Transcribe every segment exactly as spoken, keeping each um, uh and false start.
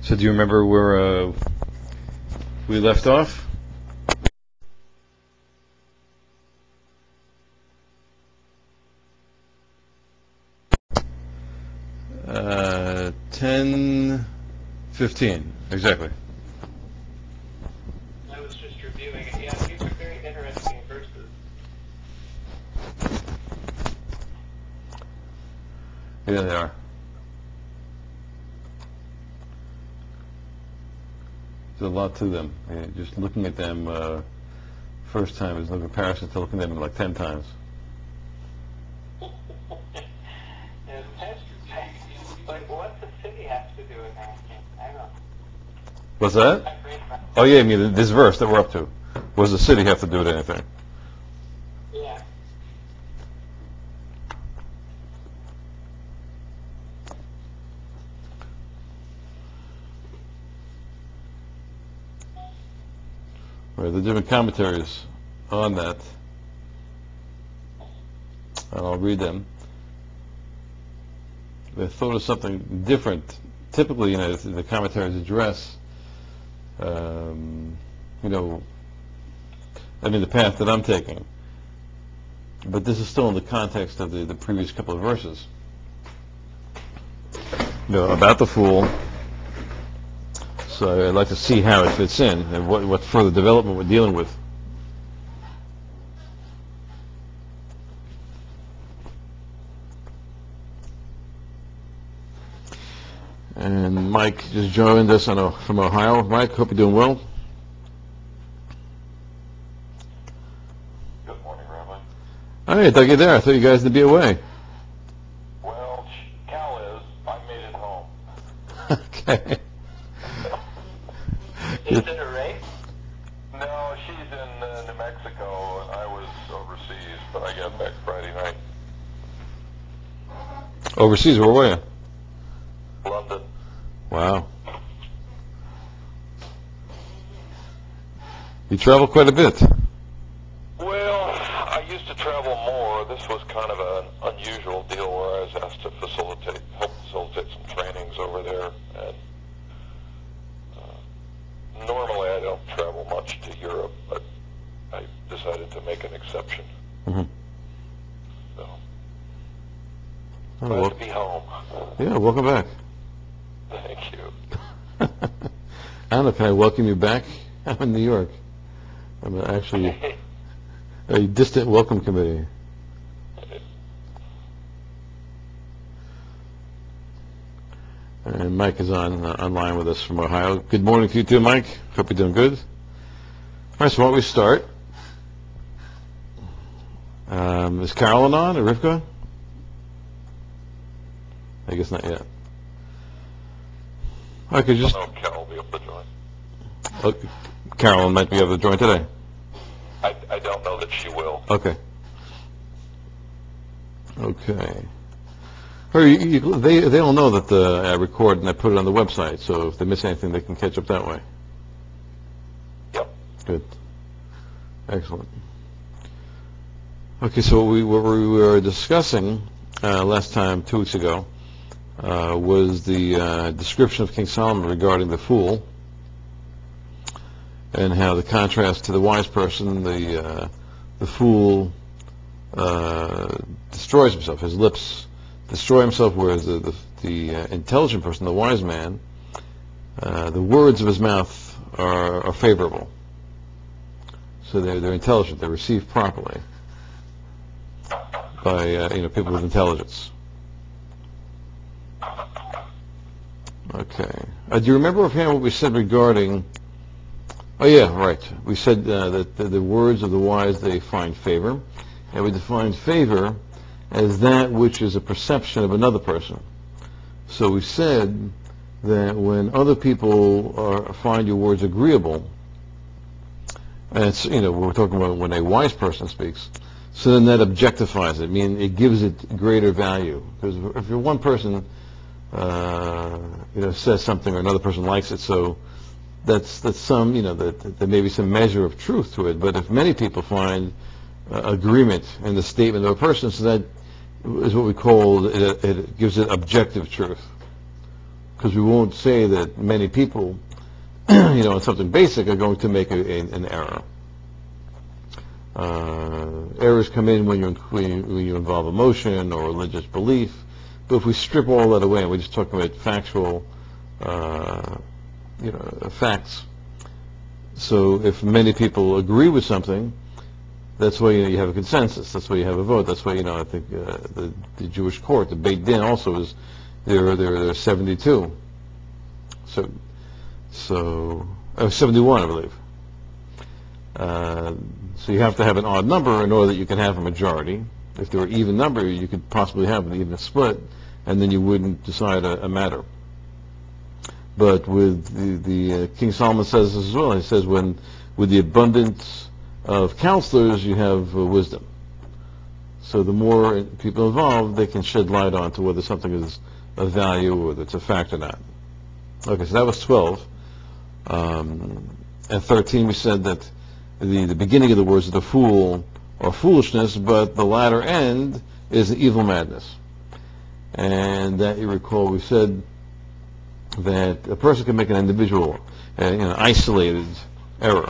So do you remember where uh, we left off? Uh, ten fifteen, exactly. I was just reviewing it. Yeah, these are very interesting verses. Yeah, they are. There's a lot to them. Yeah, just looking at them uh, first time is no comparison to looking at them like ten times. And like, what's the city have to do with anything? I don't know. What's that? Oh yeah, I mean this verse that we're up to. What does the city have to do with anything? Yeah. Right, the different commentaries on that, and I'll read them. They thought of something different. Typically, you know, the commentaries address, um, you know, I mean, the path that I'm taking. But this is still in the context of the, the previous couple of verses. You know, about the fool. So I'd like to see how it fits in and what, what further development we're dealing with. And Mike just joined us on, from Ohio. Mike, hope you're doing well. Good morning, Rabbi. Oh, yeah, I thought you were there. I thought you guys would be away. Well, Cal is. I made it home. Okay. Is it a race? No, she's in uh, New Mexico, and I was overseas, but I got back Friday night. Overseas, where were you? London. Wow. You travel quite a bit. Well, I used to travel more. This was kind of an unusual deal where I was asked to facilitate, help facilitate some trainings over there. And uh, normally I don't travel much to Europe, but I decided to make an exception. Mm-hmm. So, Oh, glad well, to be home. yeah, welcome back. Thank you. I don't know, can I welcome you back? I'm in New York. I'm actually a distant welcome committee. And Mike is on uh, online with us from Ohio. Good morning to you too, Mike. Hope you're doing good. All right, so why don't we start? Um, is Carolyn on or Rivka? I guess not yet. I could just. I don't know if Cal will be able to join. Oh, Carolyn might be able to join today. I, I don't know that she will. Okay. Okay. Or you, you, they they all know that the, I record and I put it on the website, so if they miss anything, they can catch up that way. Yep. Good. Excellent. Okay, so what we, what we were discussing uh, last time, two weeks ago, uh, was the uh, description of King Solomon regarding the fool, and how the contrast to the wise person, the uh, the fool uh, destroys himself. His lips destroy himself, whereas the the, the uh, intelligent person, the wise man, uh, the words of his mouth are, are favorable. So they're they're intelligent. They're received properly by uh, you know people with intelligence. Okay. Uh, do you remember offhand what we said regarding? Oh yeah, right. We said uh, that the, the words of the wise they find favor, and we defined favor as that which is a perception of another person. So we said that when other people are, find your words agreeable, and it's, you know, we're talking about when a wise person speaks, so then that objectifies it, meaning it gives it greater value. Because if you're one person, uh, you know, says something or another person likes it, so that's that's some, you know, that, that there may be some measure of truth to it. But if many people find uh, agreement in the statement of a person, so that is what we call it, it gives it objective truth. because we won't say that many people, you know, on something basic are going to make a, a, an error. Uh, errors come in when you, when you when you involve emotion or religious belief, but if we strip all that away and we just talk about factual, uh, you know, facts. So if many people agree with something, that's why you, know, you have a consensus. That's why you have a vote. That's why, you know, I think uh, the, the Jewish court, the Beit Din, also is there. There are seventy-two. So, so uh, seventy-one, I believe. Uh, so you have to have an odd number in order that you can have a majority. If there were even number, you could possibly have an even split, and then you wouldn't decide a, a matter. But with the, the uh, King Solomon says this as well. He says, when with the abundance of counselors, you have uh, wisdom. So the more people involved, they can shed light on to whether something is of value or whether it's a fact or not. Okay, so that was twelve. Um, and thirteen, we said that the, the beginning of the words of the fool are foolishness, but the latter end is evil madness. And that, you recall, we said that a person can make an individual, uh, you know, isolated error.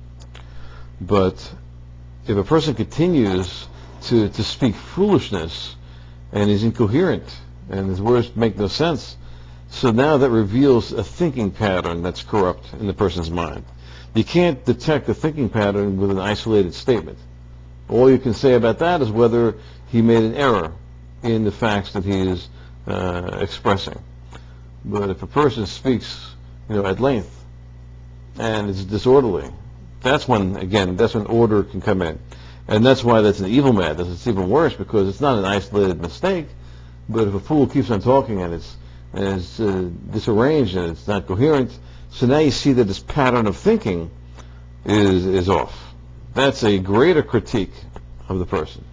But if a person continues to, to speak foolishness and is incoherent and his words make no sense, so now that reveals a thinking pattern that's corrupt in the person's mind. You can't detect a thinking pattern with an isolated statement. All you can say about that is whether he made an error in the facts that he is uh, expressing. But if a person speaks, you know, at length and it's disorderly, that's when, again, that's when order can come in. And that's why that's an evil madness. It's even worse because it's not an isolated mistake, but if a fool keeps on talking and it's, and it's uh, disarranged and it's not coherent, so now you see that this pattern of thinking is, is off. That's a greater critique of the person.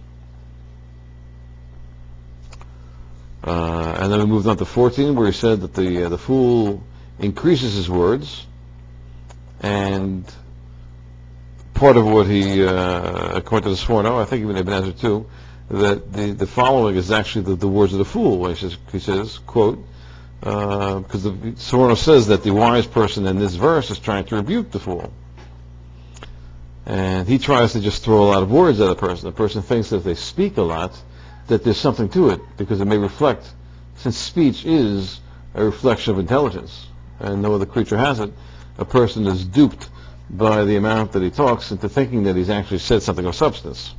Uh, and then we moved on to fourteen, where he said that the uh, the fool increases his words, and part of what he, uh, according to the Sforno, I think even Ibn Ezra too, that the, the following is actually the, the words of the fool. He says, he says quote, because uh, the Sforno says that the wise person in this verse is trying to rebuke the fool. And he tries to just throw a lot of words at a person. The person thinks that if they speak a lot, that there's something to it, because it may reflect, since speech is a reflection of intelligence, and no other creature has it, a person is duped by the amount that he talks into thinking that he's actually said something of substance.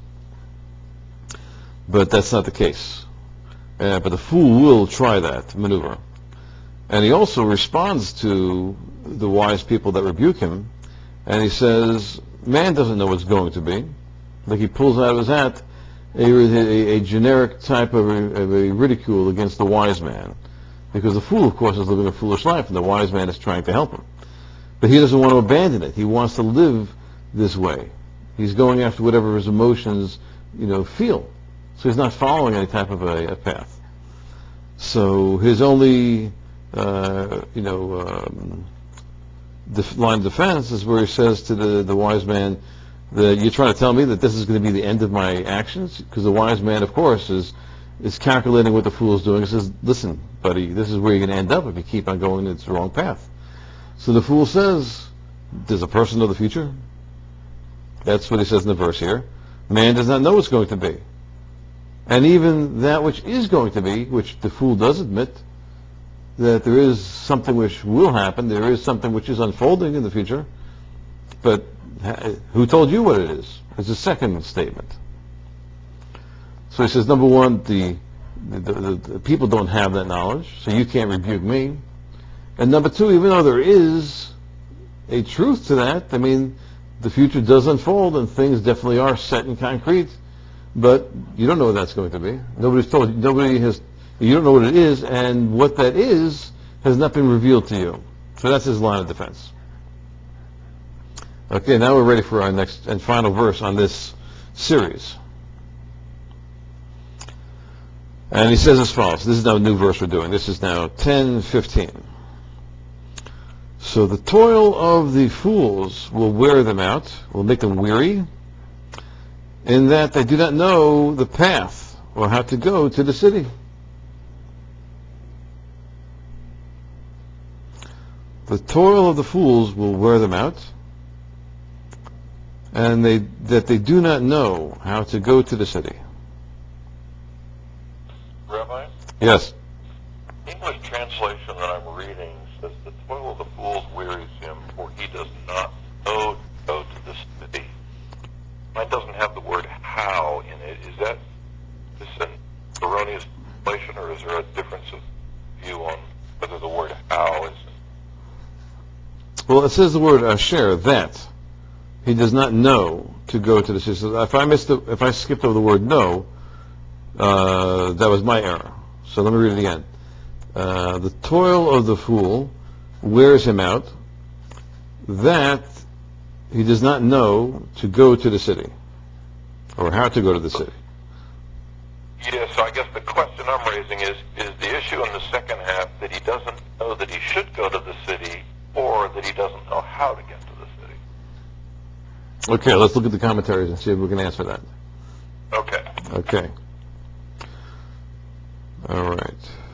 But that's not the case. Uh, but the fool will try that maneuver. And he also responds to the wise people that rebuke him, and he says, man doesn't know what's going to be. Like he pulls out of his hat a, a, a generic type of a, of a ridicule against the wise man. Because the fool, of course, is living a foolish life, and the wise man is trying to help him. But he doesn't want to abandon it. He wants to live this way. He's going after whatever his emotions, you know, feel. So he's not following any type of a, a path. So his only, uh, you know, um, def- line of defense is where he says to the, the wise man, that you're trying to tell me that this is going to be the end of my actions? Because the wise man, of course, is is calculating what the fool is doing. He says, listen, buddy, this is where you're going to end up if you keep on going it's the wrong path. So the fool says, does a person know the future? That's what he says in the verse here. Man does not know what's going to be. And even that which is going to be, which the fool does admit, that there is something which will happen, there is something which is unfolding in the future, but who told you what it is? It's a second statement. So he says, number one, the, the, the, the people don't have that knowledge, so you can't rebuke me. And number two, even though there is a truth to that, I mean, the future does unfold and things definitely are set in concrete, but you don't know what that's going to be. Nobody's told you. Nobody has, you don't know what it is, and what that is has not been revealed to you. So that's his line of defense. Okay, now we're ready for our next and final verse on this series. And he says as follows. This is now a new verse we're doing. This is now ten fifteen. So the toil of the fools will wear them out, will make them weary, in that they do not know the path or how to go to the city. The toil of the fools will wear them out, and they that they do not know how to go to the city. Rabbi, Yes. English translation that I'm reading says the toil of the fools wearies him, for he does not know to go to the city. Mine doesn't have the word how in it. Is that this an erroneous translation, or is there a difference of view on whether the word how is? Well, it says the word asher, that. He does not know to go to the city. So if I missed the, if I skipped over the word no, uh, that was my error. So let me read it again. Uh, the toil of the fool wears him out, that he does not know to go to the city, or how to go to the city. Yes, so I guess the question I'm raising is, is the issue in the second half that he doesn't know that he should go to the city, or that he doesn't know how to get to the city? Okay, let's look at the commentaries and see if we can answer that. Okay. Okay. All right.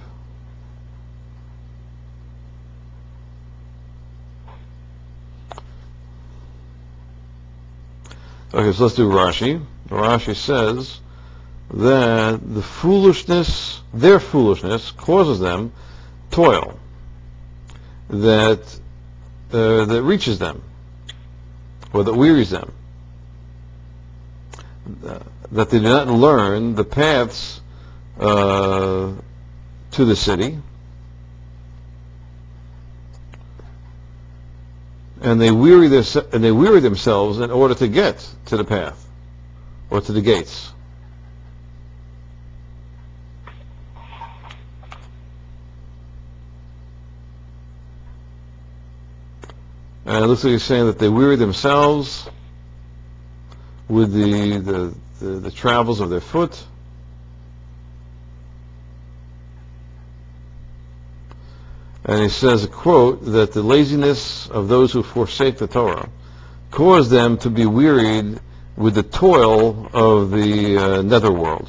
Okay, so let's do Rashi. Rashi says that the foolishness, their foolishness, causes them toil that uh, that reaches them, or that wearies them, uh, that they do not learn the paths uh, to the city, and they weary their, and they weary themselves in order to get to the path or to the gates. And it looks like he's saying that they weary themselves with the the, the, the travels of their foot. And he says, a quote, that the laziness of those who forsake the Torah cause them to be wearied with the toil of the uh, netherworld.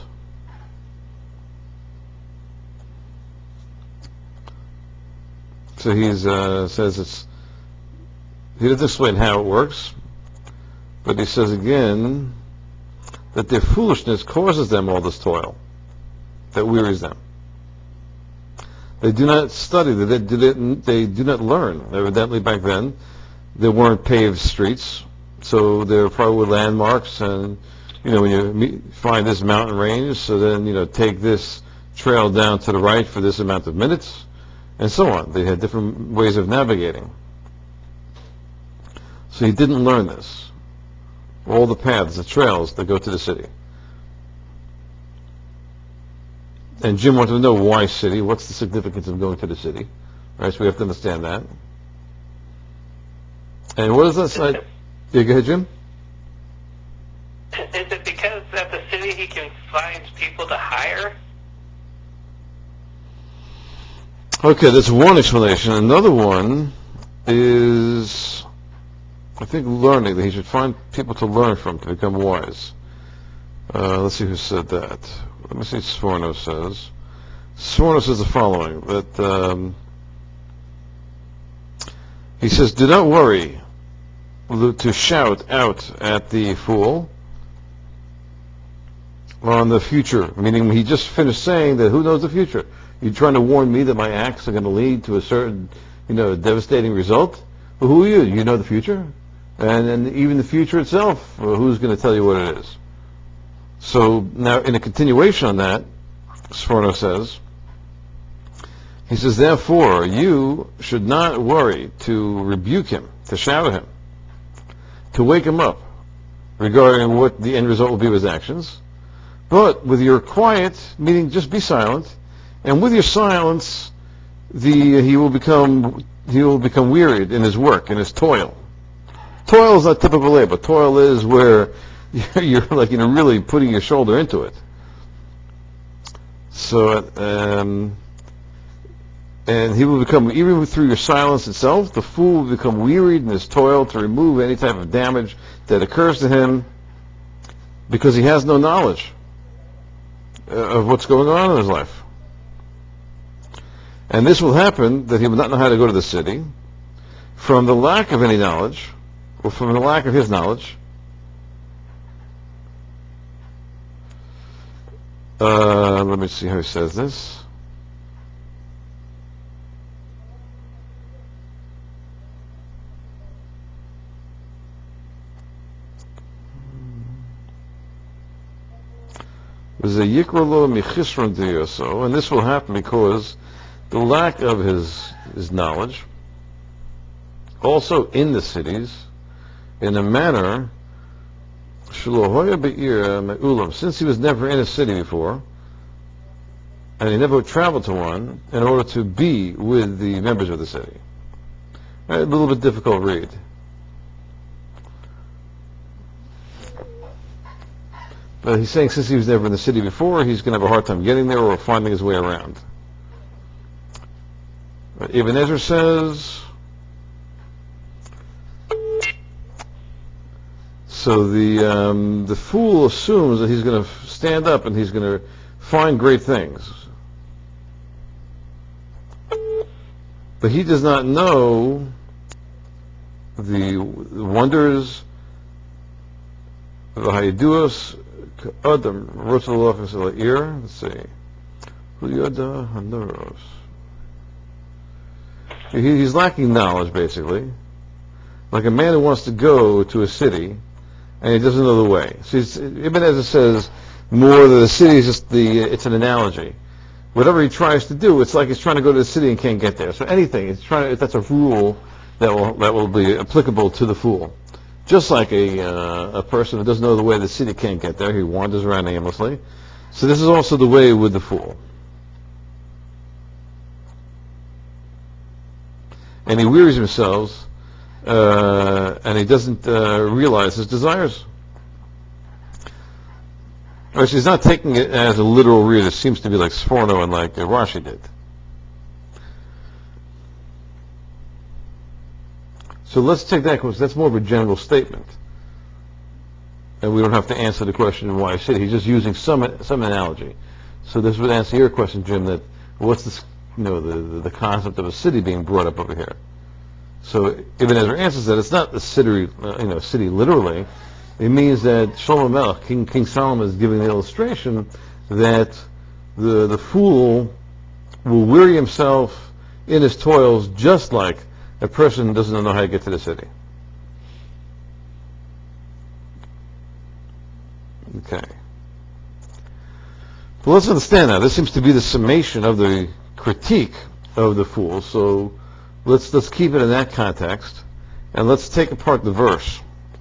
So he uh, says it's, he doesn't explain how it works, but he says again that their foolishness causes them all this toil that wearies them. They do not study, they do not, they do not learn. Evidently back then there weren't paved streets, so there probably were landmarks, and you know, when you meet, find this mountain range, so then you know, take this trail down to the right for this amount of minutes, and so on. They had different ways of navigating. So he didn't learn this. All the paths, the trails that go to the city. And Jim wanted to know why city. What's the significance of going to the city? Right, so we have to understand that. And what is this? I, yeah, go ahead, Jim. Is it because at the city he can find people to hire? Okay, that's one explanation. Another one is, I think, learning, that he should find people to learn from to become wise. Uh, let's see who said that. Let me see what Sforno says. Sforno says the following, that um, he says, do not worry to shout out at the fool on the future, meaning he just finished saying that who knows the future? You're trying to warn me that my acts are going to lead to a certain, you know, devastating result? Well, who are you? You know the future? And, and even the future itself, well, who's going to tell you what it is? So now, in a continuation on that, Sforno says, he says, therefore, you should not worry to rebuke him, to shout at him, to wake him up regarding what the end result will be of his actions. But with your quiet, meaning just be silent, and with your silence, the he will become he will become wearied in his work, in his toil. Toil is not typical labor. Toil is where you're like, you know, really putting your shoulder into it. So, um, and he will become, even through your silence itself, the fool will become wearied in his toil to remove any type of damage that occurs to him, because he has no knowledge of what's going on in his life. And this will happen, that he will not know how to go to the city, from the lack of any knowledge, or from the lack of his knowledge, uh, let me see how he says this. There's a yikrolo michisron diyoso, and this will happen because the lack of his his knowledge, also in the cities, in a manner shlohoya be'ir me'ulam, since he was never in a city before, and he never traveled to one in order to be with the members of the city. Right, a little bit difficult read. But he's saying since he was never in the city before, he's going to have a hard time getting there or finding his way around. But Ibn Ezra says, so the um, the fool assumes that he's going to stand up and he's going to find great things. But he does not know the wonders of the Hayaduos Adam Rasulullah Sallallahu. Let's see. Huyada Hanuros. He's lacking knowledge, basically. Like a man who wants to go to a city and he doesn't know the way. So Ibn Ezra says more that the city is just the, it's an analogy. Whatever he tries to do, it's like he's trying to go to the city and can't get there. So anything, it's trying to, that's a rule that will that will be applicable to the fool. Just like a uh, a person who doesn't know the way to the city can't get there, he wanders around aimlessly. So this is also the way with the fool. And he wearies himself, uh, and he doesn't uh, realize his desires. Or he's not taking it as a literal read. It seems to be like Sforno and like uh, Rashi did. So let's take that because that's more of a general statement, and we don't have to answer the question why I said it. He's just using some some analogy. So this would answer your question, Jim. That what's this? You know, the the concept of a city being brought up over here. So Ibn Ezra answers that it's not the city, uh, you know, city literally. It means that Shlomo Melech, King King Solomon, is giving the illustration that the the fool will weary himself in his toils, just like a person doesn't know how to get to the city. Okay. Well, let's understand now. This seems to be the summation of the critique of the fool. So let's let's keep it in that context, and let's take apart the verse.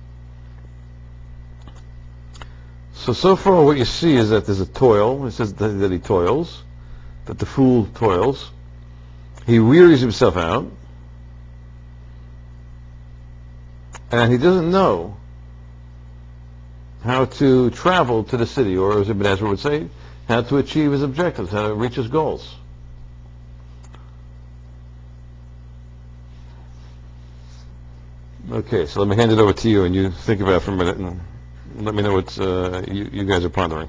So so far, what you see is that there's a toil. It says that, that he toils, that the fool toils. He wearies himself out, and he doesn't know how to travel to the city, or as Ibn Ezra would say, how to achieve his objectives, how to reach his goals. Okay, so let me hand it over to you, and you think about it for a minute, and let me know what uh, you, you guys are pondering.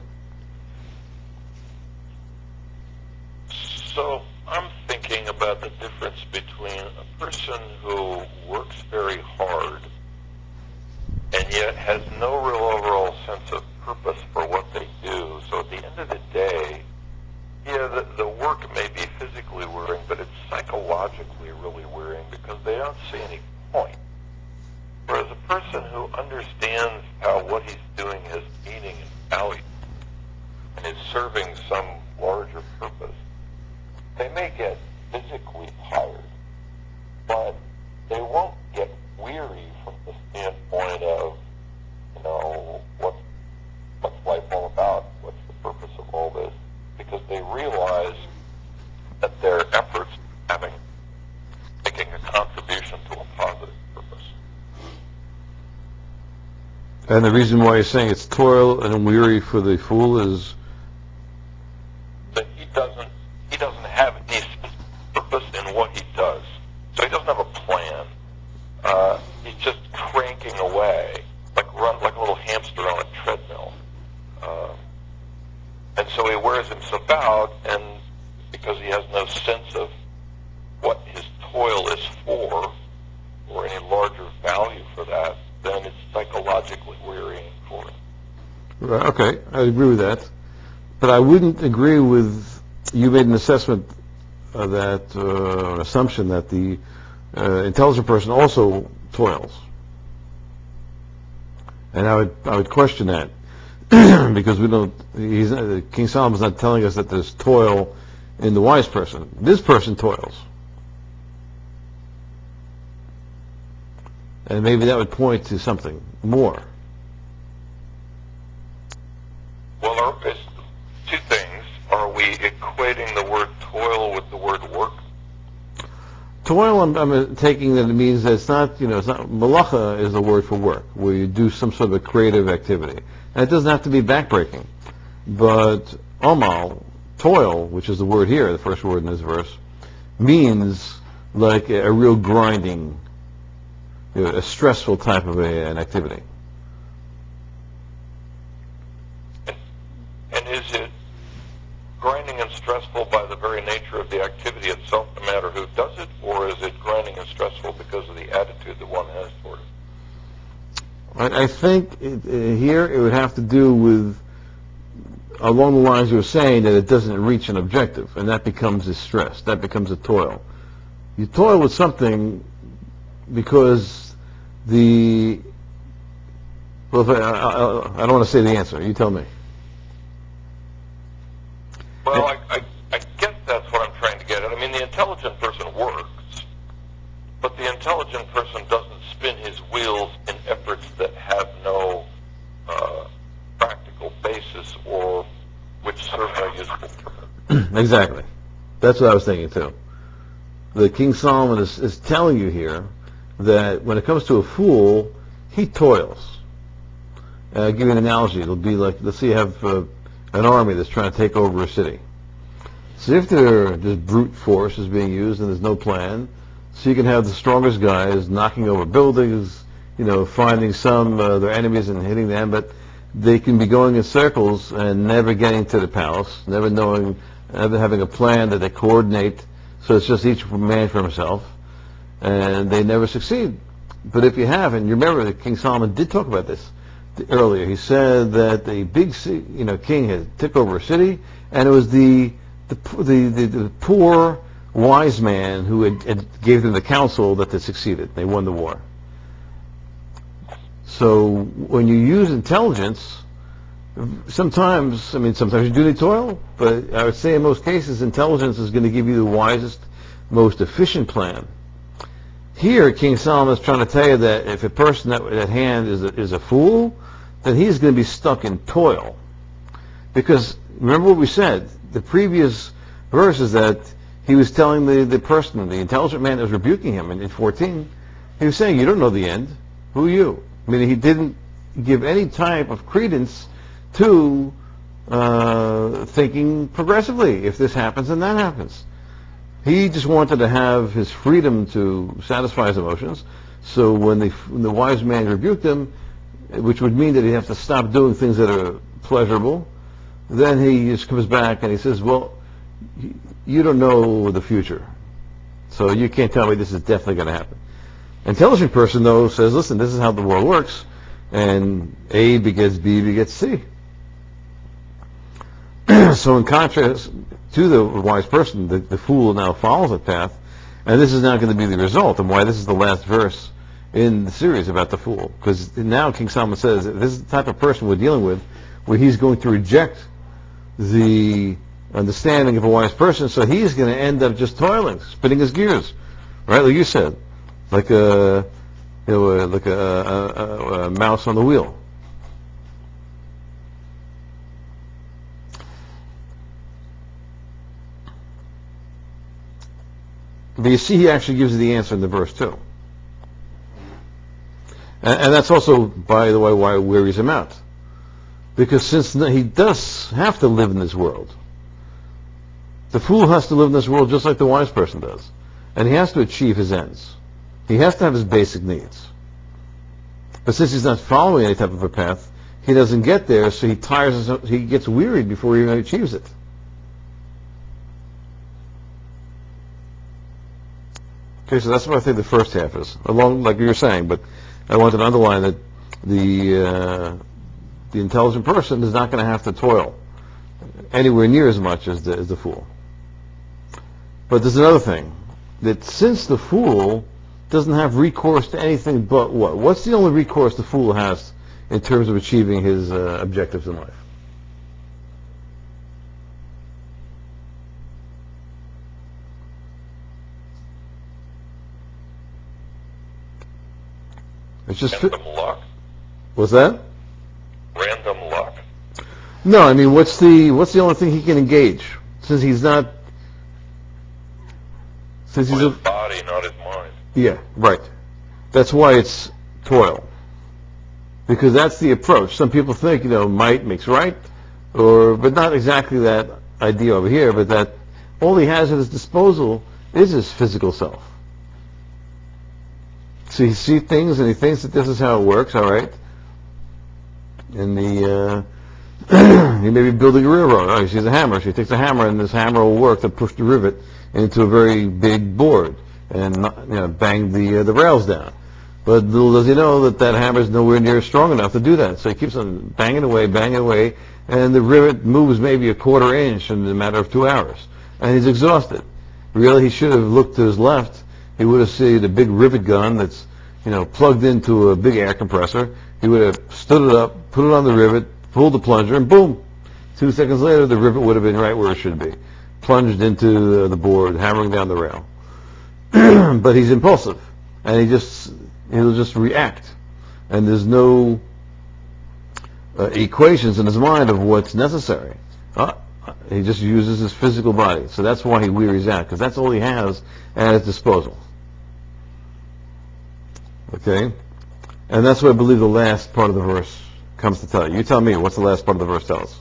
So I'm thinking about the difference between a person who works very hard and yet has no real overall sense of purpose for what they do. So at the end of the day, yeah, the, the work may be physically wearing, but it's psychologically really wearing because they don't see any point. Whereas a person who understands how what he's doing has meaning and value and is serving some larger purpose, they may get physically tired, but they won't get weary from the standpoint of, you know, what, what's life all about? What's the purpose of all this? Because they realize that their efforts having making a contribution to a positive purpose. And the reason why you're saying it's toil and weary for the fool is That he doesn't he doesn't have any purpose in what he does. So he doesn't have a plan. Uh, he's just cranking away, like run like a little hamster on a treadmill. Uh, and so he wears himself out, and because he has no sense of what his toil is for, Right, okay, I agree with that. But I wouldn't agree with, you made an assessment uh, that, uh, an assumption that the uh, intelligent person also toils. And I would, I would question that. Because we don't, he's, uh, King Solomon's not telling us that there's toil in the wise person. This person toils. And maybe that would point to something more. Well, are, it's two things. Are we equating the word toil with the word work? Toil, I'm, I'm taking that it means that it's not, you know, it's not, malacha is the word for work, where you do some sort of a creative activity. And it doesn't have to be backbreaking. But amal, toil, which is the word here, the first word in this verse, means like a, a real grinding, you know, a stressful type of a, an activity. And is it grinding and stressful by the very nature of the activity itself, no matter who does it, or is it grinding and stressful because of the attitude that one has toward it? I, I think it, uh, here it would have to do with, along the lines you were saying, that it doesn't reach an objective, and that becomes a stress, that becomes a toil. You toil with something because the, well, if I, I, I I don't want to say the answer, you tell me. Well, I, I, I guess that's what I'm trying to get at. I mean, the intelligent person works, but the intelligent person doesn't spin his wheels in efforts that have no uh, practical basis or which serve no useful purpose. Exactly. That's what I was thinking too. The King Solomon is, is telling you here that when it comes to a fool, he toils. Uh, I'll give you an analogy. It'll be like, let's say you have uh, an army that's trying to take over a city. So if there, this brute force is being used and there's no plan, so you can have the strongest guys knocking over buildings, you know, finding some uh, their enemies and hitting them, but they can be going in circles and never getting to the palace, never knowing, never having a plan that they coordinate. So it's just each man for himself, and they never succeed. But if you have, and you remember that King Solomon did talk about this earlier, he said that the big, you know, king had took over a city, and it was the the the, the, the poor wise man who had, had gave them the counsel that they succeeded. They won the war. So when you use intelligence, sometimes, I mean, sometimes you do need toil, but I would say in most cases, intelligence is going to give you the wisest, most efficient plan. Here, King Solomon is trying to tell you that if a person at, at hand is a, is a fool, then he's going to be stuck in toil. Because remember what we said, the previous verse is that he was telling the, the person, the intelligent man that was rebuking him in, in fourteen, he was saying, you don't know the end. Who are you? I mean, he didn't give any type of credence to uh, thinking progressively. If this happens, then that happens. He just wanted to have his freedom to satisfy his emotions. So when the, when the wise man rebuked him, which would mean that he'd have to stop doing things that are pleasurable, then he just comes back and he says, well, you don't know the future, so you can't tell me this is definitely going to happen. Intelligent person, though, says, listen, this is how the world works, and A begets B begets C. So in contrast to the wise person, the, the fool now follows that path, and this is now going to be the result, and why this is the last verse in the series about the fool. Because now King Solomon says that this is the type of person we're dealing with, where he's going to reject the understanding of a wise person, so he's going to end up just toiling, spinning his gears, right? Like you said, like a, you know, like a, a, a, a mouse on the wheel. But you see, he actually gives you the answer in the verse too, and, and that's also, by the way, why it wearies him out, because since he does have to live in this world, the fool has to live in this world just like the wise person does, and he has to achieve his ends. He has to have his basic needs. But since he's not following any type of a path, he doesn't get there, so he tires, he gets wearied before he even achieves it. Okay, so that's what I think the first half is, along like you were saying. But I wanted to underline that the uh, the intelligent person is not going to have to toil anywhere near as much as the, as the fool. But there's another thing, that since the fool doesn't have recourse to anything but what? What's the only recourse the fool has in terms of achieving his uh, objectives in life? It's just Random luck? What's that? Random luck? No, I mean, what's the what's the only thing he can engage since he's not since he's His a, body, not his mind. yeah, right. That's why it's toil, because that's the approach. Some people think, you know, might makes right, or but not exactly that idea over here. But that all he has at his disposal is his physical self. So he sees things and he thinks that this is how it works. All right, and the uh, he may be building a railroad. Oh, he sees a hammer. So he takes a hammer, and this hammer will work to push the rivet into a very big board and not, you know, bang the uh, the rails down. But little does he know that that hammer is nowhere near strong enough to do that. So he keeps on banging away, banging away, and the rivet moves maybe a quarter inch in a matter of two hours, and he's exhausted. Really, he should have looked to his left. He would have seen a big rivet gun that's, you know, plugged into a big air compressor. He would have stood it up, put it on the rivet, pulled the plunger, and boom! Two seconds later, the rivet would have been right where it should be, plunged into the, the board, hammering down the rail. But he's impulsive, and he just he'll just react, and there's no uh, equations in his mind of what's necessary. Uh, he just uses his physical body, so that's why he wearies out, because that's all he has at his disposal. Okay, and that's what I believe the last part of the verse comes to tell you. You tell me, what's the last part of the verse tell us?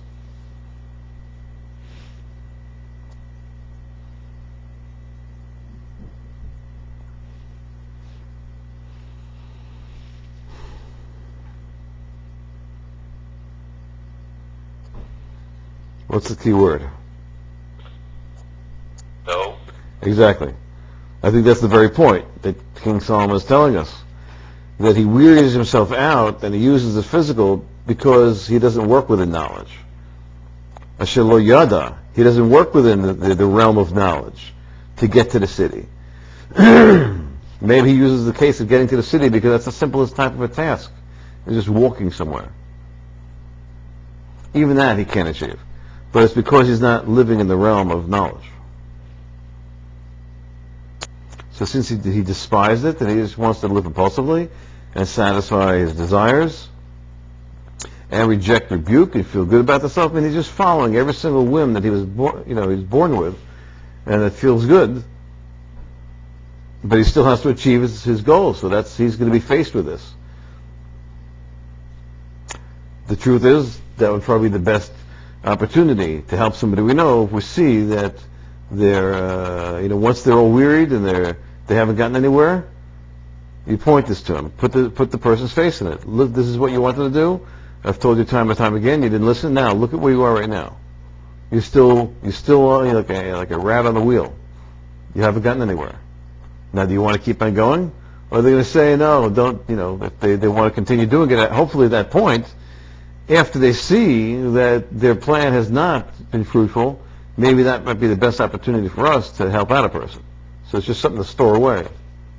What's the key word? No. Exactly. I think that's the very point that King Solomon is telling us. That he wearies himself out and he uses the physical because he doesn't work within knowledge. Asher lo yada. He doesn't work within the, the, the realm of knowledge to get to the city. Maybe he uses the case of getting to the city because that's the simplest type of a task. It's just walking somewhere. Even that he can't achieve. But it's because he's not living in the realm of knowledge. So since he, he despised it and he just wants to live impulsively and satisfy his desires and reject rebuke and feel good about himself, and he's just following every single whim that he was born, you know, he's born with, and it feels good, but he still has to achieve his, his goals. So that's he's going to be faced with this. The truth is that would probably be the best opportunity to help somebody we know if we see that they're, uh, you know, once they're all wearied and they're they haven't gotten anywhere, you point this to them. Put the put the person's face in it. Look, this is what you wanted to do. I've told you time and time again. You didn't listen. Now look at where you are right now. You're still you're still uh, like a like a rat on the wheel. You haven't gotten anywhere. Now, do you want to keep on going, or are they going to say no? Don't, you know? If they they want to continue doing it, hopefully at that point, after they see that their plan has not been fruitful, maybe that might be the best opportunity for us to help out a person. So it's just something to store away.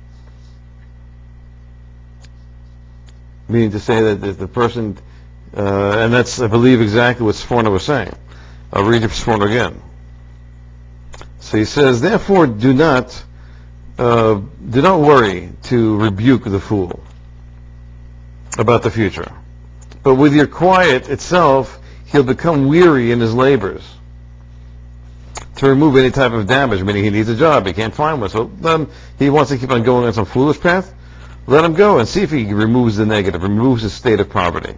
Meaning to say that the, the person, uh, and that's, I believe, exactly what Sforno was saying. I'll read it for Sforno again. So he says, therefore do not, uh, do not worry to rebuke the fool about the future. But with your quiet itself, he'll become weary in his labors to remove any type of damage, meaning he needs a job, he can't find one, so um, he wants to keep on going on some foolish path. Let him go and see if he removes the negative, removes his state of poverty.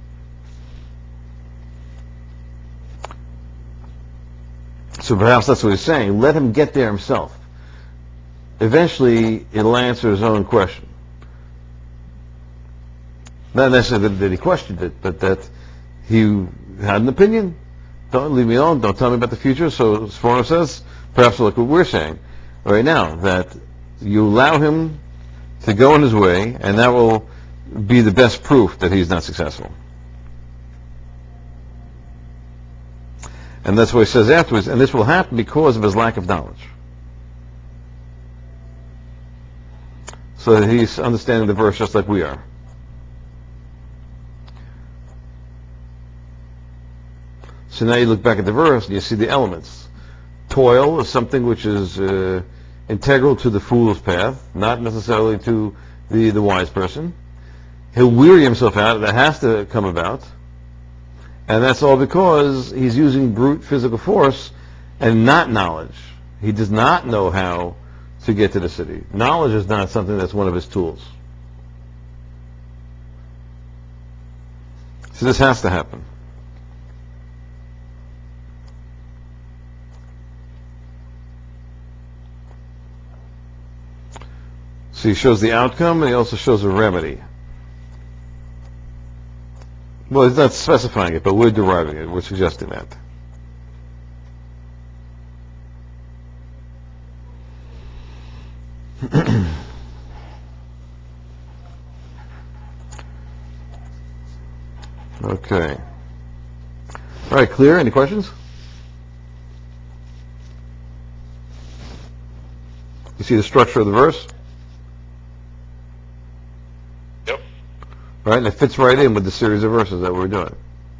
So perhaps that's what he's saying. Let him get there himself. Eventually, it'll answer his own question. Not necessarily that, that he questioned it, but that he had an opinion. Don't leave me alone. Don't tell me about the future. So Sforno says, perhaps like what we're saying right now, that you allow him to go on his way, and that will be the best proof that he's not successful. And that's what he says afterwards, and this will happen because of his lack of knowledge. So that he's understanding the verse just like we are. So now you look back at the verse and you see the elements. Toil is something which is uh, integral to the fool's path, not necessarily to the, the wise person. He'll weary himself out. That has to come about. And that's all because he's using brute physical force and not knowledge. He does not know how to get to the city. Knowledge is not something that's one of his tools. So this has to happen. So he shows the outcome and he also shows a remedy. Well, he's not specifying it, but we're deriving it. We're suggesting that. Okay. All right, clear? Any questions? You see the structure of the verse? Yep. Right, and it fits right in with the series of verses that we're doing.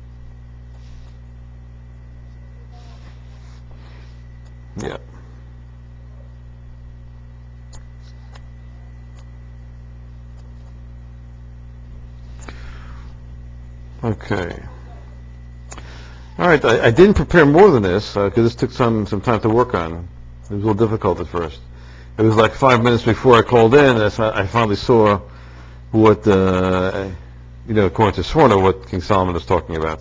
Yeah. Okay. All right, I, I didn't prepare more than this because uh, this took some, some time to work on. It was a little difficult at first. It was like five minutes before I called in, and I finally saw what, uh, you know, according to Sforno, what King Solomon is talking about.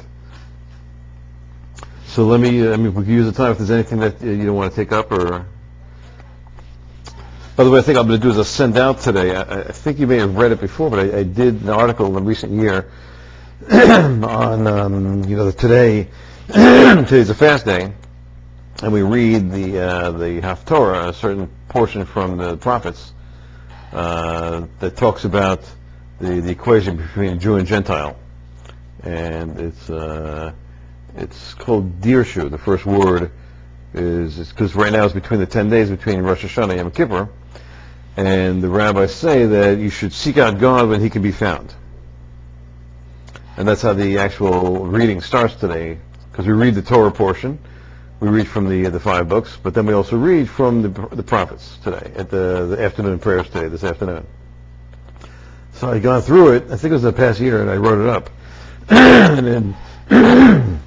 So let me, uh, I mean, we can use the time if there's anything that uh, you don't want to take up, or... By the way, I think I'm going to do is I'll send out today, I, I think you may have read it before, but I, I did an article in the recent year on, um, you know, today, today's a fast day, and we read the uh, the Haftorah, a certain portion from the prophets, uh, that talks about the, the equation between Jew and Gentile. And it's uh, it's called Dirshu. The first word is, because right now it's between the ten days between Rosh Hashanah and Yom Kippur, and the rabbis say that you should seek out God when he can be found. And that's how the actual reading starts today, because we read the Torah portion, we read from the the five books, but then we also read from the the prophets today, at the, the afternoon prayers today, this afternoon. So I gone through it, I think it was the past year, and I wrote it up. and then,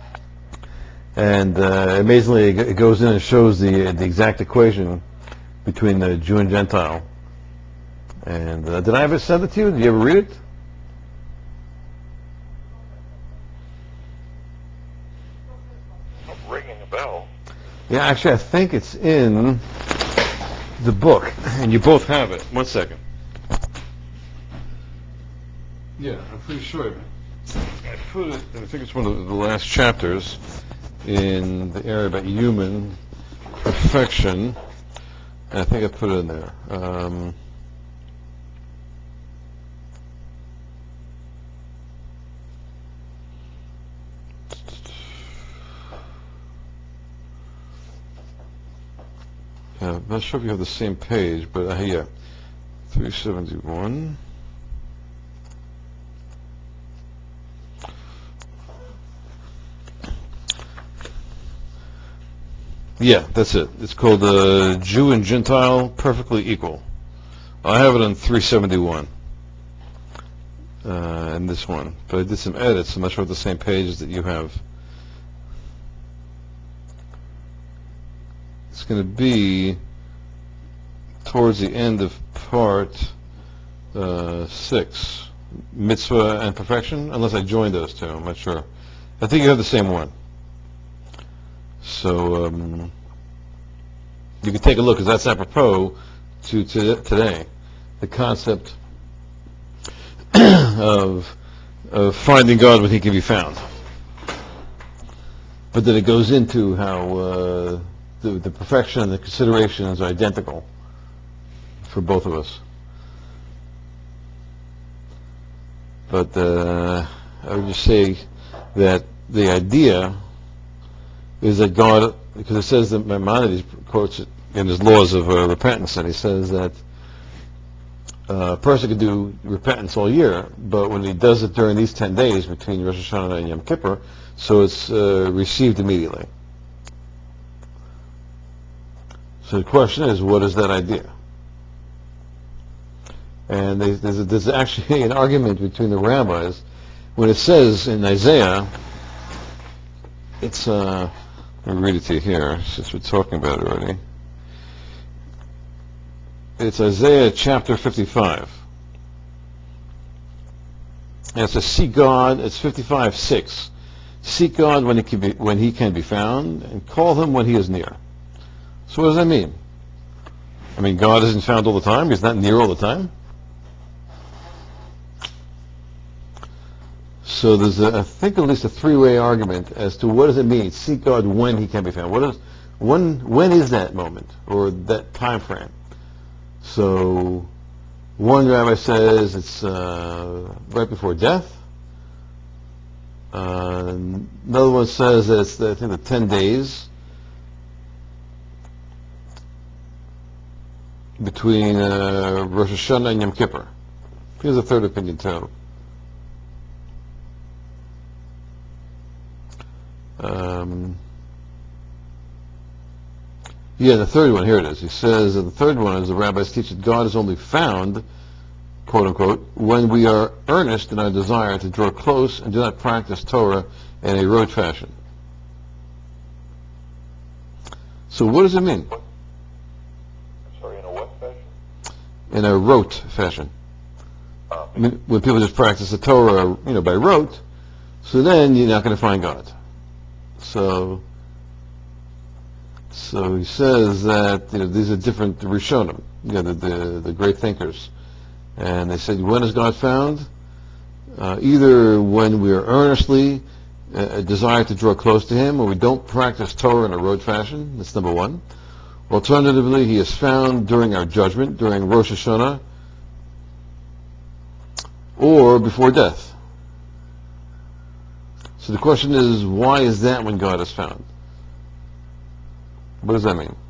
and uh, amazingly, it goes in and shows the the exact equation between the Jew and Gentile. And uh, did I ever send it to you? Did you ever read it? Ringing a bell. Yeah, actually, I think it's in the book, and you both have it. One second. Yeah, I'm pretty sure. I put it, and I think it's one of the last chapters in the area about human perfection. And I think I put it in there. Um, yeah, I'm not sure if you have the same page, but uh, yeah, three seventy-one. Yeah, that's it. It's called uh, Jew and Gentile Perfectly Equal. I have it on three seventy-one. Uh, in this one. But I did some edits. I'm not sure what the same pages that you have. It's going to be towards the end of part uh, six. Mitzvah and perfection, unless I joined those two. I'm not sure. I think you have the same one. So um, you can take a look, because that's apropos to, to today. The concept of, of finding God when he can be found. But then it goes into how uh, the, the perfection and the considerations are identical for both of us. But uh, I would just say that the idea is that God, because it says that Maimonides quotes it in his laws of uh, repentance, and he says that uh, a person could do repentance all year, but when he does it during these ten days between Rosh Hashanah and Yom Kippur, so it's uh, received immediately. So the question is, what is that idea? And they, there's, a, there's actually an argument between the rabbis when it says in Isaiah, it's, uh, let me read it to you here, since we're talking about it already. It's Isaiah chapter fifty-five. And it says, seek God, it's fifty-five six. Seek God when he can be, when he can be found, and call him when he is near. So what does that mean? I mean, God isn't found all the time? He's not near all the time? So there's, a, I think, at least a three-way argument as to what does it mean, seek God when he can be found. What is, when, when is that moment, or that time frame? So one rabbi says it's uh, right before death. Uh, another one says that it's, the, I think, the ten days between uh, Rosh Hashanah and Yom Kippur. Here's a third opinion too. Um, yeah, the third one, here it is. He says that the third one is the rabbis teach that God is only found, quote unquote, when we are earnest in our desire to draw close and do not practice Torah in a rote fashion. So what does it mean? I'm sorry, in a what fashion? In a rote fashion. Um, I mean, when people just practice the Torah, you know, by rote, so then you're not going to find God. So, so he says that, you know, these are different Rishonim, you know, the, the, the great thinkers. And they said, when is God found? Uh, either when we are earnestly uh, desire to draw close to him, or we don't practice Torah in a rote fashion. That's number one. Alternatively, he is found during our judgment, during Rosh Hashanah, or before death. So the question is, why is that when God is found? What does that mean?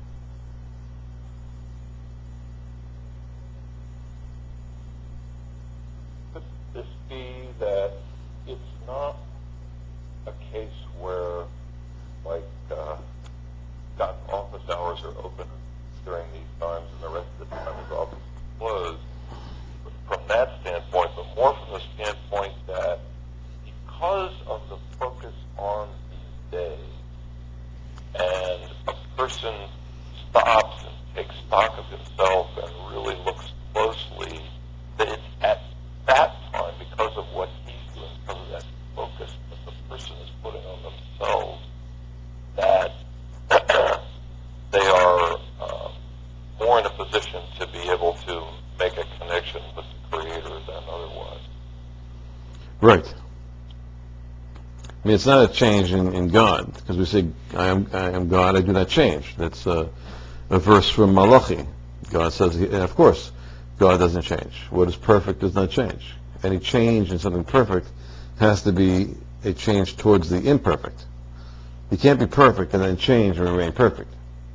Could this be that it's not a case where, like, uh, God's office hours are open during these times and the rest of the time his office is closed? From that standpoint, but more from the standpoint that because of the focus on these days, and a person stops and takes stock of himself and really looks closely, that it's at that time, because of what he's doing, because of that focus that the person is putting on themselves, that they are uh, more in a position to be able to make a connection with the Creator than otherwise. Right. I mean, it's not a change in, in God, because we say, I am, I am God, I do not change. That's a, a verse from Malachi. God says, and of course, God doesn't change. What is perfect does not change. Any change in something perfect has to be a change towards the imperfect. You can't be perfect and then change and remain perfect.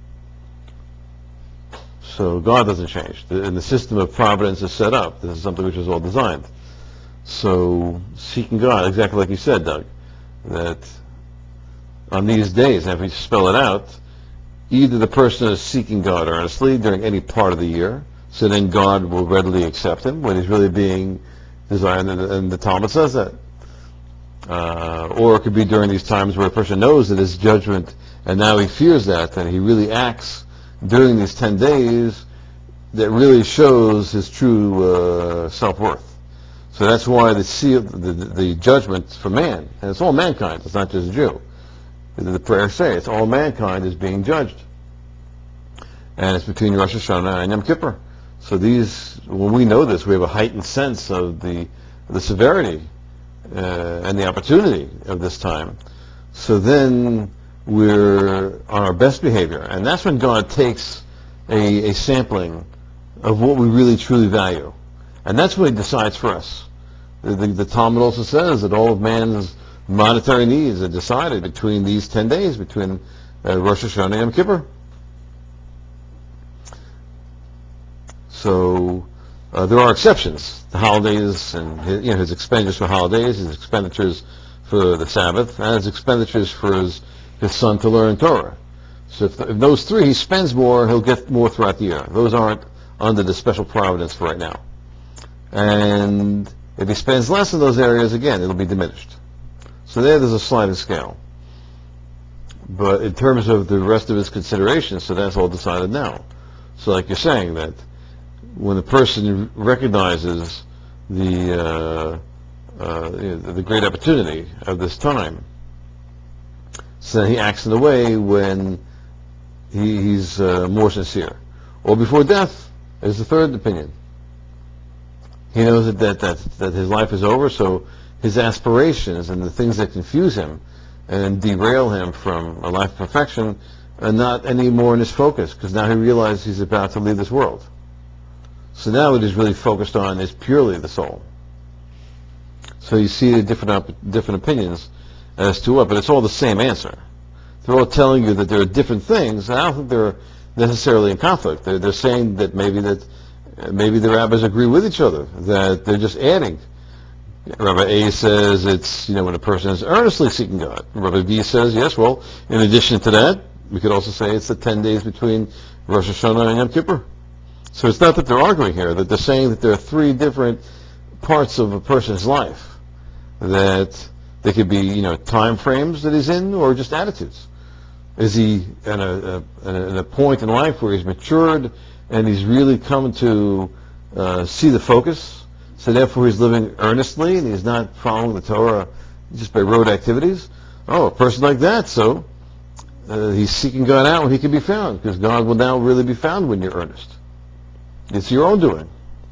So God doesn't change. The, and the system of providence is set up. This is something which is all designed. So seeking God, exactly like you said, Doug, that on these days, and if we spell it out, either the person is seeking God earnestly during any part of the year, so then God will readily accept him when he's really being desired, and the, and the Talmud says that. Uh, or it could be during these times where a person knows that his judgment, and now he fears that, and he really acts during these ten days that really shows his true uh, self-worth. So that's why the seal, the, the judgment for man, and it's all mankind, it's not just a Jew. The prayers say it's all mankind is being judged. And it's between Rosh Hashanah and Yom Kippur. So these, when we know this, we have a heightened sense of the, the severity uh, and the opportunity of this time. So then we're on our best behavior. And that's when God takes a, a sampling of what we really truly value. And that's what he decides for us. The, the, the Talmud also says that all of man's monetary needs are decided between these ten days, between uh, Rosh Hashanah and Yom Kippur. So uh, there are exceptions. The holidays and his, you know, his expenditures for holidays, his expenditures for the Sabbath, and his expenditures for his, his son to learn Torah. So if, if those three, he spends more, he'll get more throughout the year. Those aren't under the special providence for right now. And if he spends less in those areas, again, it'll be diminished. So there, there's a sliding scale. But in terms of the rest of his considerations, so that's all decided now. So like you're saying, that when a person recognizes the uh, uh, you know, the great opportunity of this time, so he acts in a way when he, he's uh, more sincere. Or before death is the third opinion. He knows that, that, that, that his life is over, so his aspirations and the things that confuse him and derail him from a life of perfection are not any more in his focus, because now he realizes he's about to leave this world. So now what he's really focused on is purely the soul. So you see the different op- different opinions as to what, but it's all the same answer. They're all telling you that there are different things. I don't think they're necessarily in conflict. They're, they're saying that maybe that uh, maybe the rabbis agree with each other, that they're just adding. Rabbi A says it's, you know, when a person is earnestly seeking God. Rabbi B says, yes, well, in addition to that, we could also say it's the ten days between Rosh Hashanah and Yom Kippur. So it's not that they're arguing here, that they're saying that there are three different parts of a person's life, that they could be, you know, time frames that he's in, or just attitudes. Is he at a, a, at a point in life where he's matured and he's really come to uh, see the focus? So therefore he's living earnestly and he's not following the Torah just by rote activities? Oh, a person like that, so uh, he's seeking God out when he can be found, because God will now really be found when you're earnest. It's your own doing.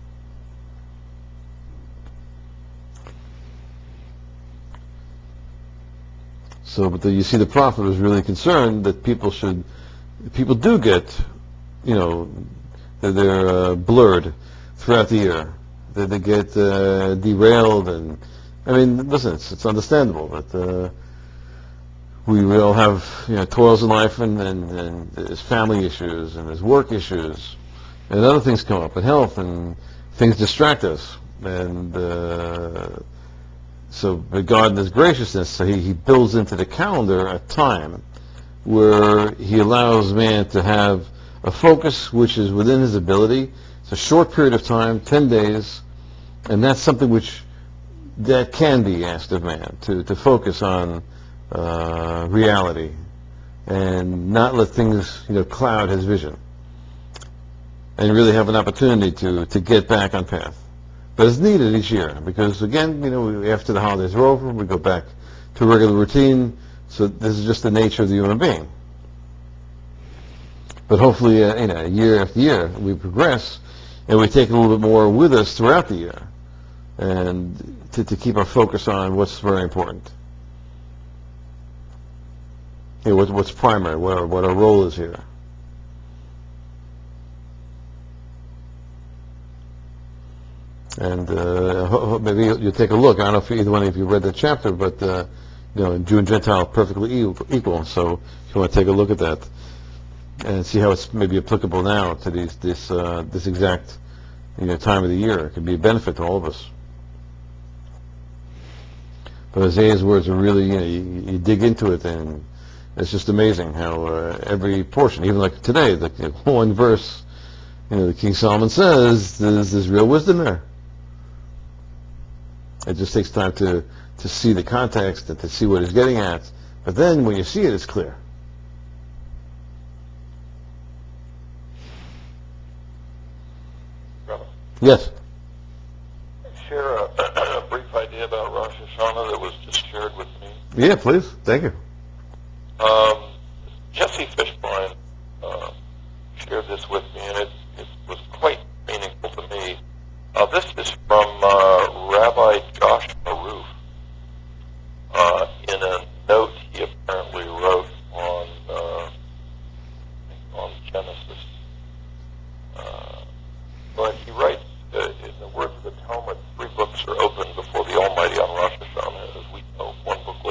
So, but the, you see, the prophet was really concerned that people should, people do get, you know, that they're uh, blurred throughout the year, that they get uh, derailed, and I mean, listen, it's, it's understandable that uh, we we all have, you know, toils in life, and, and, and there's family issues, and there's work issues, and other things come up, and health, and things distract us, and uh, so, but God in His graciousness, so he, he builds into the calendar a time where He allows man to have a focus which is within his ability. It's a short period of time, ten days, and that's something which that can be asked of man, to, to focus on uh, reality and not let things, you know, cloud his vision, and really have an opportunity to, to get back on path. But it's needed each year, because again, you know, we, after the holidays are over, we go back to regular routine. So this is just the nature of the human being. But hopefully, uh, you know, year after year, we progress, and we take a little bit more with us throughout the year, and to, to keep our focus on what's very important. You know, what, what's primary, what our, what our role is here. And uh, maybe you'll, you'll take a look. I don't know if either one of you read the chapter, but uh, you know, Jew and Gentile perfectly equal. So if you want to take a look at that and see how it's maybe applicable now to these, this uh, this exact, you know, time of the year, it could be a benefit to all of us. But Isaiah's words are really, you know, you, you dig into it, and it's just amazing how uh, every portion, even like today, the you know, one verse, you know, the King Solomon says there's, there's real wisdom there. It just takes time to, to see the context and to see what he's getting at. But then when you see it, it's clear. Brother, Yes? share a, a brief idea about Rosh Hashanah that was just shared with me. Yeah, please. Thank you. Um, Jesse Fishbein uh, shared this with me, and it, it was quite meaningful to me. Uh, this is from uh, Rabbi Josh Aruf, uh, in a note he apparently wrote on uh, on Genesis. Uh, but he writes, uh, in the words of the Talmud, three books are open before the Almighty on Rosh Hashanah. As we know, one book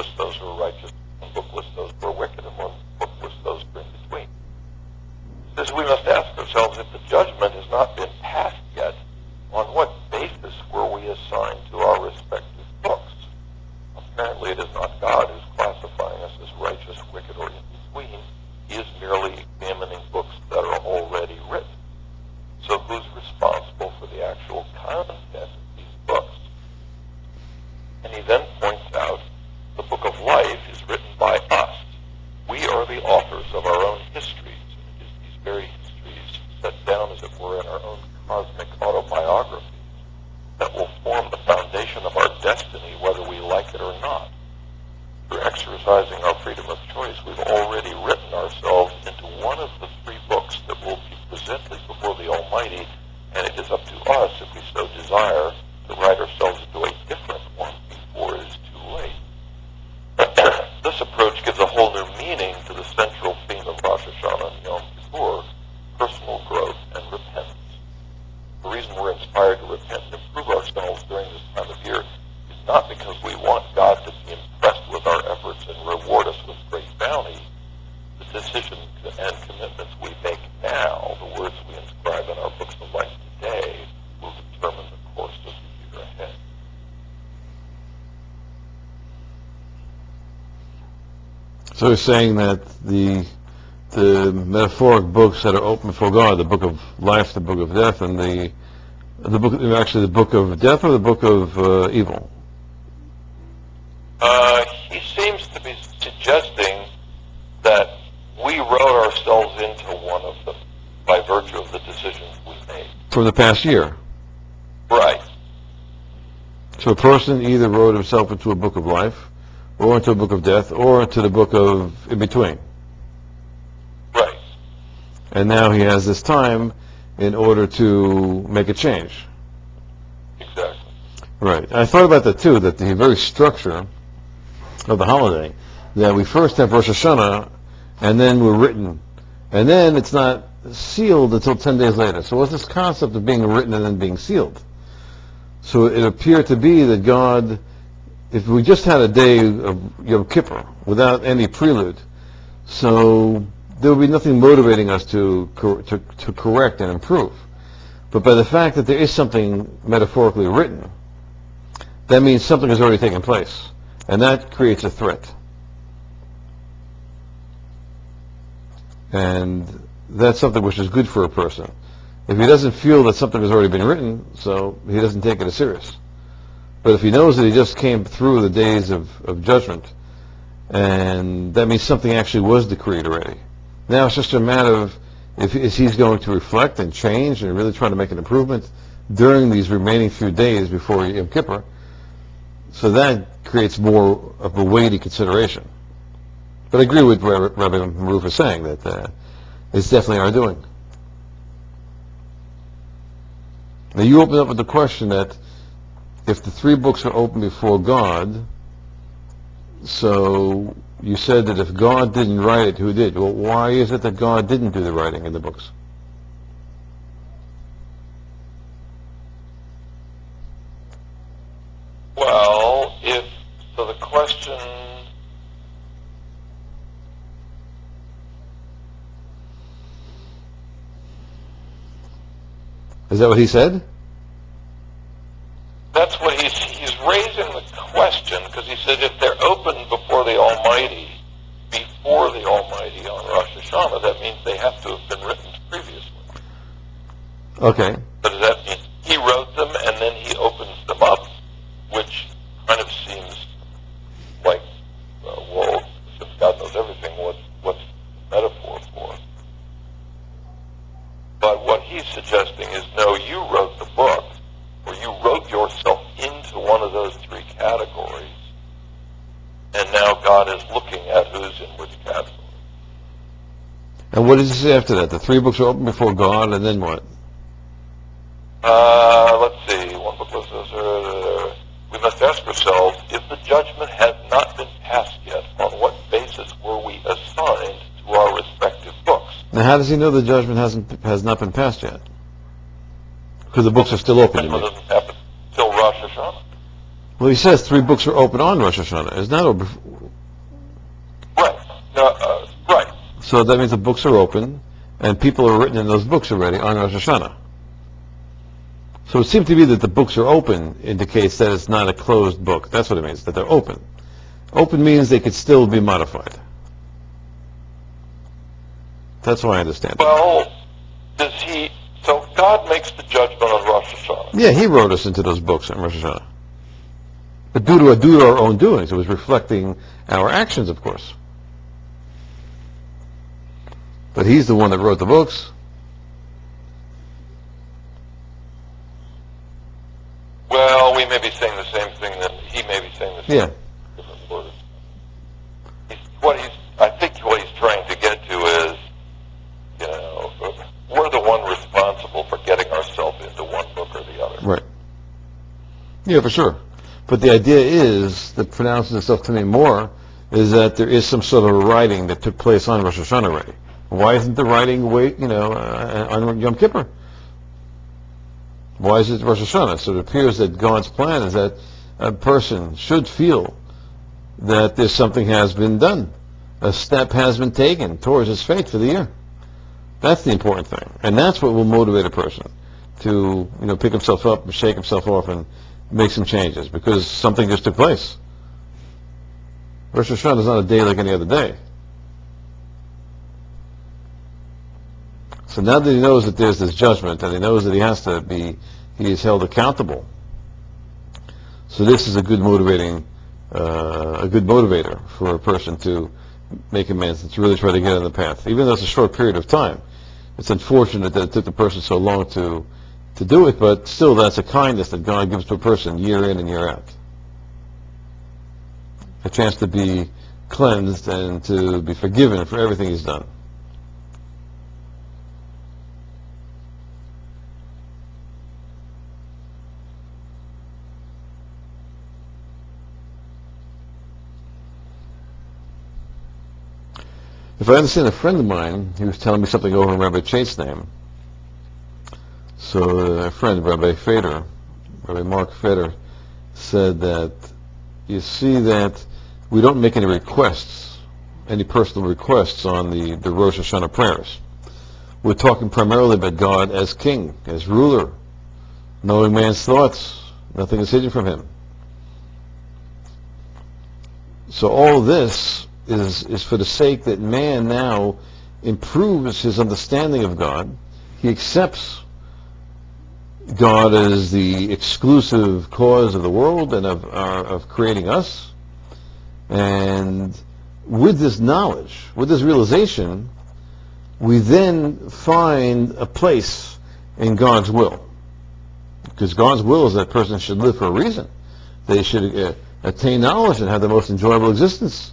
responsible for the actual content of these books. And he then points out the book of life is written by us. We are the authors of our own histories. And it is these very histories set down, as it were, in our own cosmic autobiographies that will form the foundation of our destiny, whether we like it or not. Through exercising our freedom of choice, we've already written ourselves into one of the three books that will be presented before the Almighty, and it is up to us, if we so desire, to write ourselves into a different one before it is too late. This approach gives a whole new meaning to the central theme of Rosh Hashanah and Yom Kippur, personal growth and repentance. The reason we're inspired to repent and improve ourselves during this time of year is not because we want God to be impressed with our efforts and reward us with great bounty. The decisions and commitments we make now, the words we inscribe in our books of life today, will determine the course of the year ahead. So you're saying that the the metaphoric books that are open for God, the book of life, the book of death, and the the book, actually the book of death or the book of uh, evil? Uh, he seems to be suggesting that we wrote ourselves into one of them by virtue of the decisions we made. From the past year. Right. So a person either wrote himself into a book of life, or into a book of death, or into the book of in between. Right. And now he has this time in order to make a change. Exactly. Right. I thought about that too, that the very structure of the holiday, that we first have Rosh Hashanah, and then we're written, and then it's not sealed until ten days later. So what's this concept of being written and then being sealed? So it appeared to be that God, if we just had a day of Yom Kippur without any prelude, so there would be nothing motivating us to, to, to correct and improve. But by the fact that there is something metaphorically written, that means something has already taken place. And that creates a threat. And that's something which is good for a person. If he doesn't feel that something has already been written, so he doesn't take it as serious. But if he knows that he just came through the days of, of judgment, and that means something actually was decreed already. Now it's just a matter of if, if he's going to reflect and change and really try to make an improvement during these remaining few days before Yom Kippur. So that creates more of a weighty consideration. But I agree with what Rabbi Maruf is saying, that uh, it's definitely our doing. Now you open up with the question that if the three books are open before God, so you said that if God didn't write it, who did? Well, why is it that God didn't do the writing in the books? Well, if, so the question, Is that what he said? that's what he's, he's raising the question, because he said if they're open before the Almighty, before the Almighty on Rosh Hashanah, that means they have to have been written previously. Okay. But does that mean he wrote them and then he opens them up, which kind of seems like, uh, well, since God knows everything, what, what's the metaphor for? But what he's suggesting is, no, you wrote the book, or you wrote yourself into one of those three categories, and now God is looking at who's in which category. And what does he say after that? The three books are open before God, and then what? Uh, let's see, one book was, uh, we must ask ourselves, if the judgment has not been passed yet, on what basis were we assigned to our respective books? Now how does he know the judgment hasn't has not been passed yet? Because the books are still open to Judgment me. doesn't happen till Rosh Hashanah. Well, he says three books are open on Rosh Hashanah. Isn't that open? Right. No, uh, right. So that means the books are open, and people are written in those books already on Rosh Hashanah. So it seemed to be that the books are open indicates that it's not a closed book. That's what it means, that they're open. Open means they could still be modified. That's why I understand it. Well, does he, so God makes the judgment on Rosh Hashanah. Yeah, he wrote us into those books on Rosh Hashanah. But due to, due to our own doings, it was reflecting our actions, of course. But he's the one that wrote the books. Well, we may be saying the same thing that he may be saying the same. Yeah. Different words. He's, what he's, I think what he's trying to get to is, you know, we're the one responsible for getting ourselves into one book or the other. Right. Yeah, for sure. But the idea is, that pronounces itself to me more, is that there is some sort of a writing that took place on Rosh Hashanah already. Why isn't the writing, wait, you know, uh, on Yom Kippur? Why is it Rosh Hashanah? So it appears that God's plan is that a person should feel that there's something has been done. A step has been taken towards his fate for the year. That's the important thing. And that's what will motivate a person to, you know, pick himself up and shake himself off and make some changes, because something just took place. Rosh Hashanah is not a day like any other day. So now that he knows that there's this judgment, and he knows that he has to be, he is held accountable. So this is a good motivating, uh, a good motivator for a person to make amends and to really try to get on the path. Even though it's a short period of time, it's unfortunate that it took the person so long to to do it, but still, that's a kindness that God gives to a person year in and year out. A chance to be cleansed and to be forgiven for everything he's done. If I understand, a friend of mine, he was telling me something over in Rabbi Chait's name. So uh, a friend, Rabbi Feder, Rabbi Mark Feder, said that you see that we don't make any requests, any personal requests on the, the Rosh Hashanah prayers. We're talking primarily about God as king, as ruler, knowing man's thoughts. Nothing is hidden from him. So all this is, is for the sake that man now improves his understanding of God. He accepts God as the exclusive cause of the world and of, our, of creating us. And with this knowledge, with this realization, we then find a place in God's will. Because God's will is that a person should live for a reason. They should uh, attain knowledge and have the most enjoyable existence.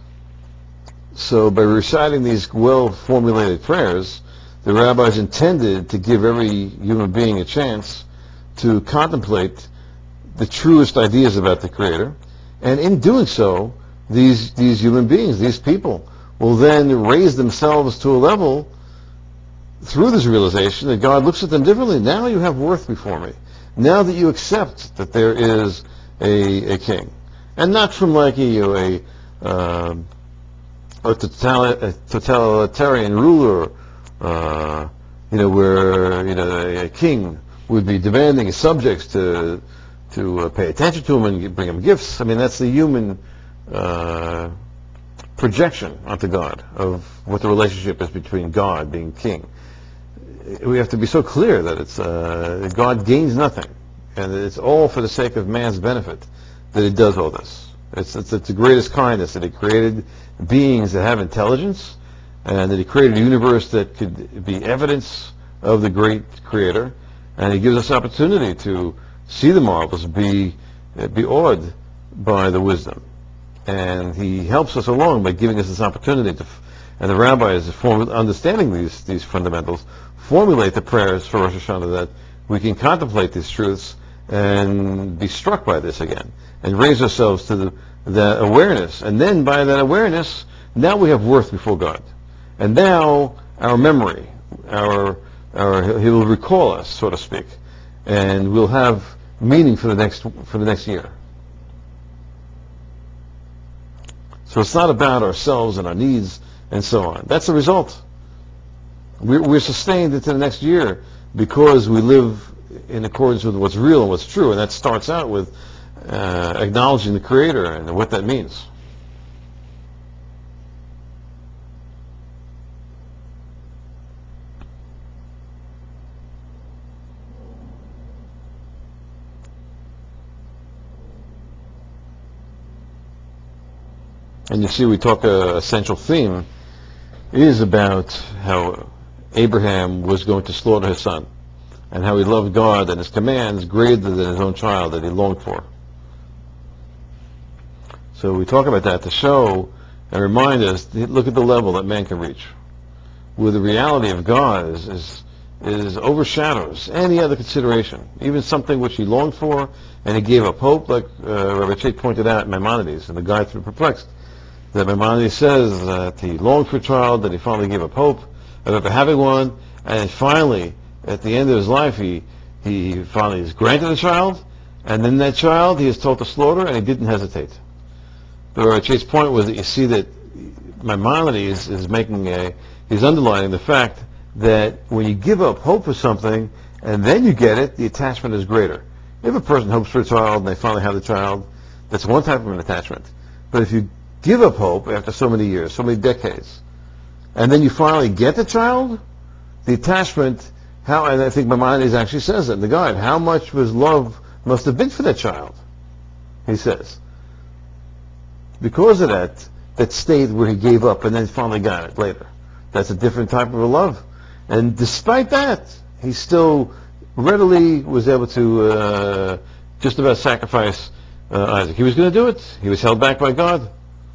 So by reciting these well-formulated prayers, the rabbis intended to give every human being a chance to contemplate the truest ideas about the Creator. And in doing so, these, these human beings, these people, will then raise themselves to a level through this realization that God looks at them differently. Now you have worth before me. Now that you accept that there is a, a king. And not from like a, you know, a, uh, a, totali- a totalitarian ruler, uh, you know, where, you know, a, a king would be demanding his subjects to to uh, pay attention to him and bring him gifts. I mean, that's the human uh, projection onto God of what the relationship is between God being king. We have to be so clear that it's uh, God gains nothing, and it's all for the sake of man's benefit that he does all this. It's, it's, it's the greatest kindness that he created beings that have intelligence, and that he created a universe that could be evidence of the great Creator, and he gives us opportunity to see the marvels, be be awed by the wisdom, and he helps us along by giving us this opportunity to. And the rabbis, form, understanding these these fundamentals, formulate the prayers for Rosh Hashanah that we can contemplate these truths and be struck by this again, and raise ourselves to the, the awareness. And then by that awareness, now we have worth before God. And now our memory, our, our He will recall us, so to speak, and we'll have meaning for the next for the next year. So it's not about ourselves and our needs and so on. That's the result. We're, we're sustained into the next year because we live in accordance with what's real and what's true, and that starts out with uh, acknowledging the Creator and what that means. And you see, we talk a essential theme is about how Abraham was going to slaughter his son, and how he loved God and his commands greater than his own child that he longed for. So we talk about that to show and remind us, look at the level that man can reach, where the reality of God is, is, is overshadows any other consideration, even something which he longed for, and he gave up hope, like uh, Rabbi Chait pointed out in Maimonides, in the Guide to the Perplexed, that Maimonides says that he longed for a child, that he finally gave up hope of ever having one, and finally, at the end of his life, he, he finally is granted a child, and then that child he is told to slaughter, and he didn't hesitate. But Rabbi Chait's point was that you see that Maimonides is making a, he's underlining the fact that when you give up hope for something, and then you get it, the attachment is greater. If a person hopes for a child, and they finally have the child, that's one type of an attachment. But if you give up hope after so many years, so many decades, and then you finally get the child, the attachment, how, and I think Maimonides actually says it in the Guide, how much was love must have been for that child, he says. Because of that, that state where he gave up and then finally got it later. That's a different type of a love. And despite that, he still readily was able to uh, just about sacrifice uh, Isaac. He was going to do it. He was held back by God.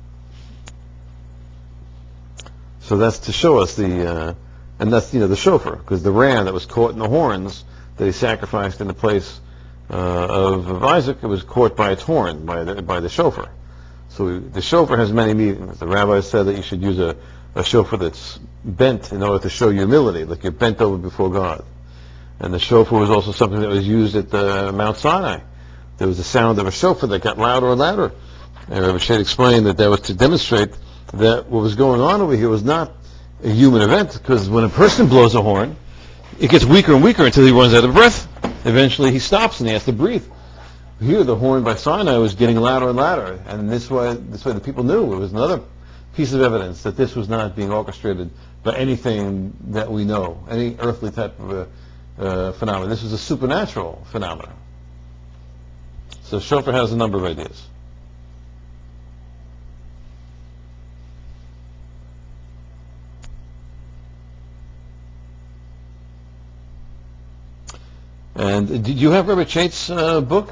So that's to show us the, uh, and that's, you know, the shofar, because the ram that was caught in the horns that he sacrificed in the place uh, of, of Isaac, it was caught by its horn, by the, by the shofar. So the shofar has many meanings. The rabbi said that you should use a, a shofar that's bent in order to show humility, like you're bent over before God. And the shofar was also something that was used at the Mount Sinai. There was the sound of a shofar that got louder and louder. And Rabbi Shade explained that that was to demonstrate that what was going on over here was not a human event, because when a person blows a horn, it gets weaker and weaker until he runs out of breath. Eventually he stops and he has to breathe. Here, the horn by Sinai was getting louder and louder, and this way, this way the people knew. It was another piece of evidence that this was not being orchestrated by anything that we know, any earthly type of a, uh, phenomenon. This was a supernatural phenomenon. So shofar has a number of ideas. And did you have Rabbi Chait's uh, book?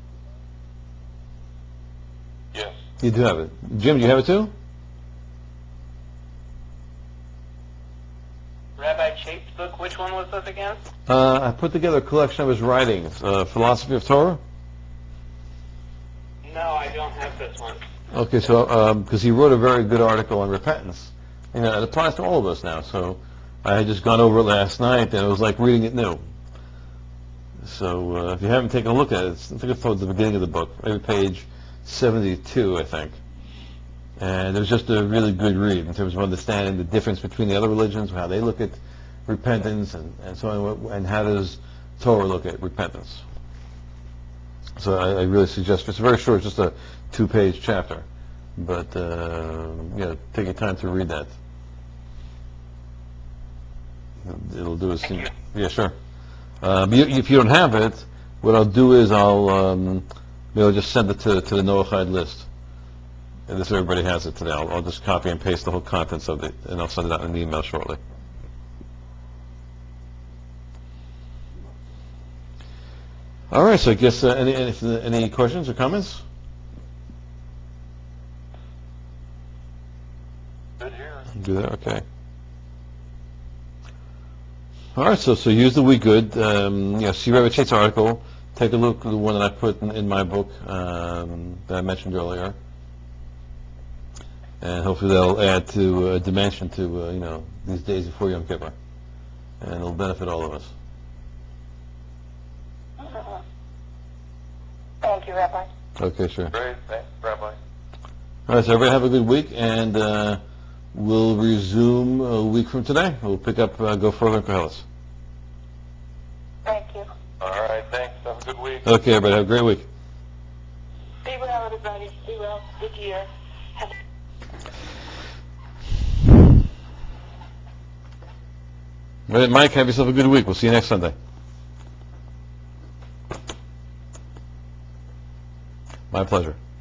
Yes. You do have it. Jim, do you have it too? Rabbi Chait's book, which one was this again? Uh, I put together a collection of his writings, uh, Philosophy of Torah. No, I don't have this one. Okay, so because he wrote a very good article on repentance, you know, it applies to all of us now. So I had just gone over it last night, and it was like reading it new. So uh, if you haven't taken a look at it, it's, I think it's towards the beginning of the book, maybe page seventy-two, I think. And it was just a really good read in terms of understanding the difference between the other religions, how they look at repentance, and, and so on, and how does Torah look at repentance. So I, I really suggest, it's very short, it's just a two-page chapter, but uh, you know, take your time to read that. It'll do us. Yeah, sure. Uh, but if you don't have it, what I'll do is I'll um, maybe I'll just send it to, to the Noahide list. And this everybody has it today. I'll, I'll just copy and paste the whole contents of it, and I'll send it out in an email shortly. All right, so I guess uh, any, any any questions or comments? Good here. Do that, okay. All right, so so use the we good. Um, you know, see Rabbi Chait's article. Take a look at the one that I put in, in my book um, that I mentioned earlier, and hopefully that'll add to a dimension to uh, you know, these days before Yom Kippur, and it'll benefit all of us. Thank you, Rabbi. Okay, sure. Great. Thanks, Rabbi. All right, so everybody have a good week, and uh, we'll resume a week from today. We'll pick up, uh, go further in Koheles. Thank you. All right. Thanks. Have a good week. Okay, everybody, have a great week. Be well, everybody. Be well. Good year. Have All right, Mike, have yourself a good week. We'll see you next Sunday. My pleasure.